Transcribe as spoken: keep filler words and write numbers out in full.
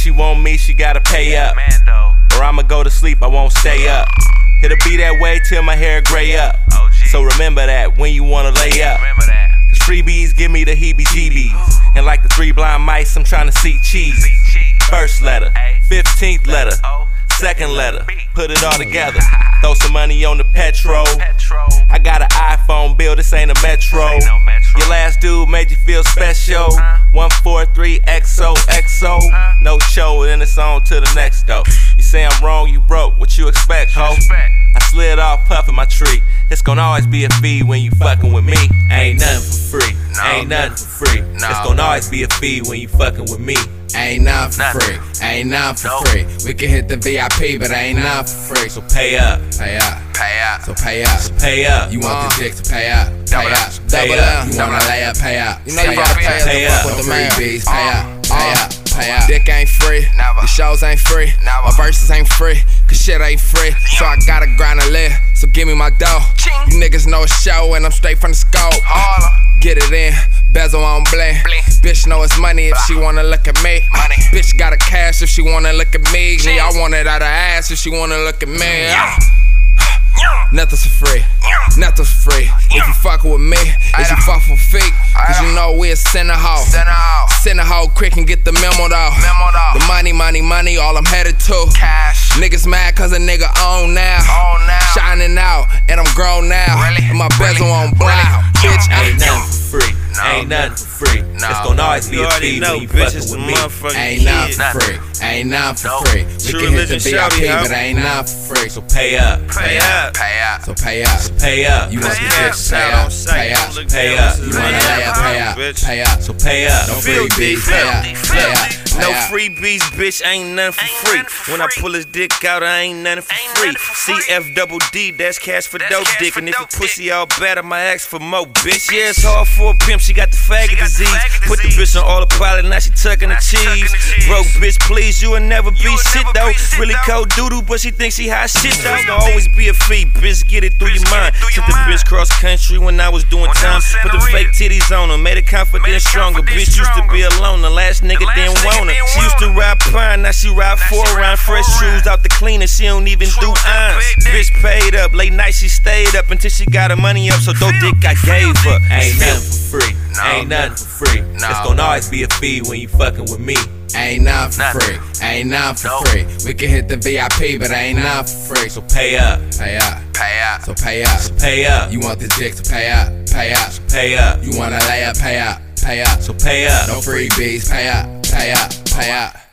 she want me, she gotta pay up. Or I'ma go to sleep, I won't stay up. It'll be that way till my hair gray up. So remember that when you wanna lay up. Cause freebies give me the heebie-jeebies. And like the three blind mice, I'm trying to see cheese. First letter, fifteenth letter, second letter, put it all together. Throw some money on the petrol. I got an iPhone bill, this ain't a Metro. Your last dude made you feel special. one four three X O X O. No show, then it's on to the next though. You say I'm wrong, you broke, what you expect, ho? I slid off puffin' my tree. It's gonna always be a fee when you fucking with me. Ain't nothing for free, ain't nothing for free. It's gonna always be a fee when you fucking with me. Ain't nothing for free, ain't nothing for free. We can hit the V I P, but ain't nothing for free. So pay up, pay up, Pay up. so pay up. so pay up. You want the dick to pay up, pay up, Pay double up. up. You wanna lay up, pay up. You know you gotta pay up. Pay up. With the freebies, pay Uh, up, pay uh, up, pay up. Dick ain't free, Never. the shows ain't free, Never. my verses ain't free, cause shit ain't free. So I gotta grind a live, so give me my dough. Ching. You niggas know a show and I'm straight from the scope. Holla. Get it in, bezel on bling. Bling. Bitch know it's money if she wanna look at me. Money. Bitch got a cash if she wanna look at me. Ching. Yeah, I want it out her ass if she wanna look at me. Yeah. Yeah. Nothing's for free, Yeah. nothing's for free. If you fuckin' with me, is you Aye. fuck for feet? Cause Aye. you know we a sinner hoe. Send her out. Send a hoe quick and get the memo though. Memo though. The money, money, money, all I'm headed to. Cash. Niggas mad cause a nigga on now. On now. Shining out, and I'm grown now. Really? And my bezel Really? on blow. Really? Bitch, Yeah. ain't Ain't nothing. nothing for free, No. ain't nothing for free. No. It's gonna always be You a already fee know, when you bitch, fucking it's the with me. motherfucking Ain't nothing kid. for free, ain't nothing for No. free. We True can hit the religion, V I P, shouty, but huh? ain't nothing for free. So pay up, Pay up. Pay up. So pay up. pay up, You want the Pay dick, up. pay up, pay up. Pay up. You wanna lay up, pay up, pay up. so pay up. No Filthy, freebies, pay up, filthy, pay up, filthy. No pay up. freebies, bitch, ain't nothing for Ain't free. nothing for When I free. pull his dick out, I ain't nothing for Ain't free. nothing for C free. F double D, that's cash for That's dope cash dick. for And if your dope pussy dick. all bad, I'ma ask for more, bitch. Yeah, it's hard for a pimp, she got the faggot She got the disease. faggot Put the disease. bitch on autopilot, now she tucking the Now she tucking cheese. the cheese. Broke bitch, please, you will never be will shit never though. be shit, Really though. cold doodle, but she thinks she hot shit though. Real It's gonna always be a fee, bitch, get it through Bitch, your get it mind. through Took your the mind. bitch cross country when I was doing When I time. was in Put the the fake real. titties on her, made her confident Made her stronger. confident Bitch used to be stronger. alone, the last nigga last didn't nigga want her. didn't She used to want her. ride pine, now she ride Now four she ride around. Fresh four shoes round. out the cleaner, she don't even do Shoes out irons. big dick. Bitch paid up, late night she stayed up until she got her money up. So dope dick I gave her. Ain't nothing for free, No. ain't nothing for free. No. It's gonna always be a fee when you fucking with me. Ain't nothing for Nothing. free, ain't nothing for No. free. We can hit the V I P, but ain't nothing for free. So pay up, Pay up, Pay up. so pay up. pay up, You want the dick to pay up, pay up. pay up, You wanna lay up, pay up, pay up. so pay up. No freebies, pay up, pay up, pay up.